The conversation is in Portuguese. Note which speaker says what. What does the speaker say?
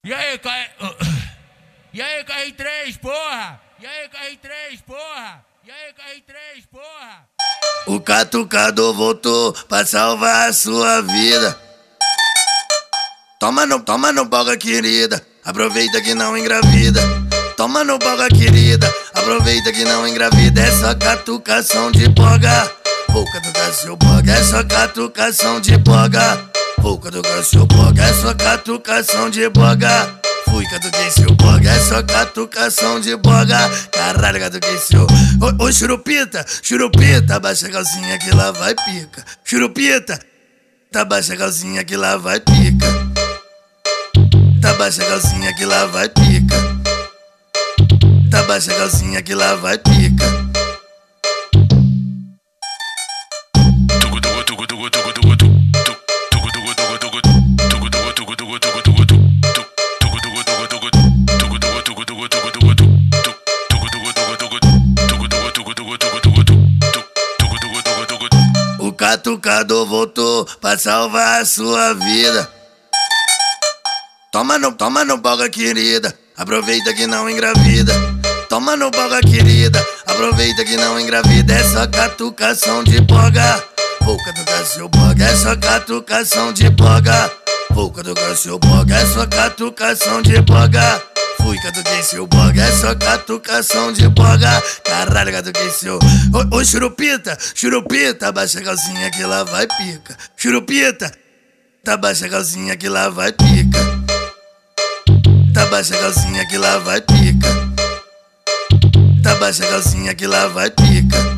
Speaker 1: E aí, E aí, KR3, porra! E aí, KR3, porra! E aí, KR3, porra!
Speaker 2: O catucador voltou pra salvar a sua vida. Toma no boga, querida, aproveita que não engravida. Toma no boga, querida, aproveita que não engravida. É só catucação de boga. Vou catucar seu boga, é só catucação de boga. Vou catucar seu boga, é só catucação de boga. Fui, catuquei seu boga, é só catucação de boga. Caralho, catuquei seu. Ô, churupita, churupita, abaixa a calcinha que lá vai pica. Churupita, abaixa a calcinha que lá vai pica. Abaixa a calcinha que lá vai pica. Abaixa a calcinha que lá vai pica. O catucador voltou pra salvar a sua vida. Toma no boga, querida, aproveita que não engravida. Toma no boga, querida, aproveita que não engravida. É só catucação de boga. Vou catucar seu boga, é só catucação de boga. Vou catucar seu boga, é só catucação de boga. Fui, catuquei seu boga, é só catucação de boga. Caralho, catuquei seu. Ô, churupita, churupita, abaixa a calcinha que lá vai pica. Churupita, abaixa a calcinha que lá vai pica. Abaixa a calcinha que lá vai pica. Abaixa a calcinha que lá vai pica.